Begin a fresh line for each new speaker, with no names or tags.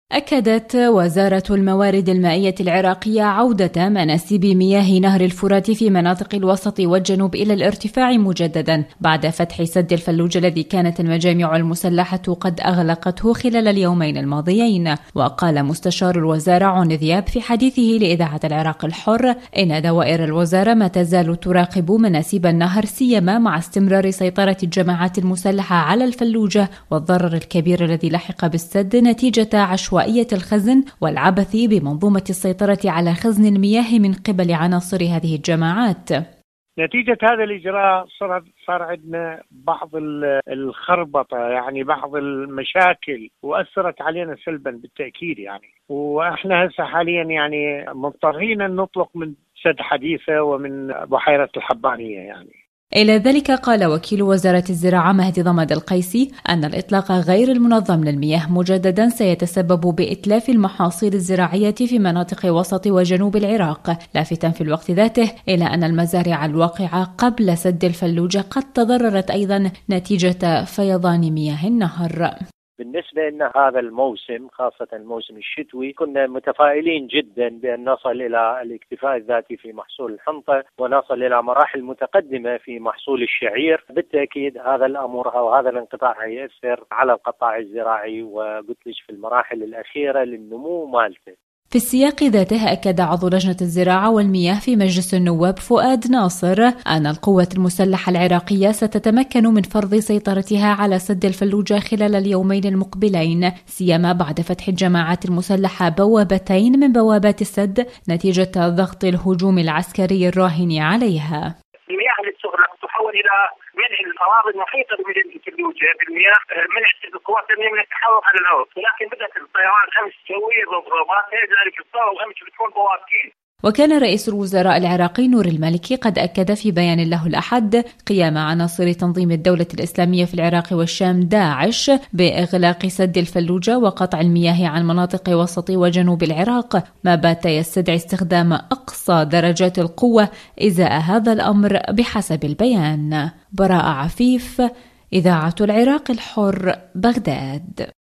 أكدت وزارة الموارد المائية العراقية عودة مناسيب مياه نهر الفرات في مناطق الوسط والجنوب إلى الارتفاع مجددا بعد فتح سد الفلوج الذي كانت المجامع المسلحة قد أغلقته خلال اليومين الماضيين. وقال مستشار الوزارة عون ذياب في حديثه لإذاعة العراق الحر إن دوائر الوزارة ما تزال تراقب مناسيب النهر، سيما مع استمرار سيطرة الجماعات المسلحة على الفلوجة والضرر الكبير الذي لحق بالسد نتيجة عشوائية الخزن والعبث بمنظومة السيطرة على خزن المياه من قبل عناصر هذه الجماعات.
نتيجة هذا الإجراء صار عندنا بعض الخربطة، يعني بعض المشاكل، وأثرت علينا سلبا بالتأكيد وإحنا هسه حاليا مضطرين أن نطلق من سد حديثة ومن بحيرة الحبانية
إلى ذلك قال وكيل وزارة الزراعة مهدي ضمد القيسي أن الإطلاق غير المنظم للمياه مجددا سيتسبب بإتلاف المحاصيل الزراعية في مناطق وسط وجنوب العراق، لافتا في الوقت ذاته إلى أن المزارع الواقعة قبل سد الفلوجة قد تضررت أيضا نتيجة فيضان مياه النهر.
بالنسبة لنا هذا الموسم، خاصة الموسم الشتوي، كنا متفائلين جدا بأن نصل إلى الاكتفاء الذاتي في محصول الحنطة ونصل إلى مراحل متقدمة في محصول الشعير. بالتأكيد هذا الأمر أو هذا الانقطاع هيأثر على القطاع الزراعي وقلت في المراحل الأخيرة للنمو مالته.
في السياق ذاته أكد عضو لجنة الزراعة والمياه في مجلس النواب فؤاد ناصر أن القوة المسلحة العراقية ستتمكن من فرض سيطرتها على سد الفلوجة خلال اليومين المقبلين، سيما بعد فتح الجماعات المسلحة بوابتين من بوابات السد نتيجة ضغط الهجوم العسكري الراهن عليها.
المياه اللي تحول إلى منع الأراضي المحيطة بالفلوجة بالمياه، منع القوات الأمنية من التحرك على الأرض، ولكن بدأت الطيران أمس تسوي ضربات، لذلك صاروا أمس بتكون بوابتين.
وكان رئيس الوزراء العراقي نور المالكي قد أكد في بيان له الأحد قيام عناصر تنظيم الدولة الإسلامية في العراق والشام داعش بإغلاق سد الفلوجة وقطع المياه عن مناطق وسط وجنوب العراق، ما بات يستدعي استخدام أقصى درجات القوة إزاء هذا الأمر بحسب البيان. براء عفيف، إذاعة العراق الحر، بغداد.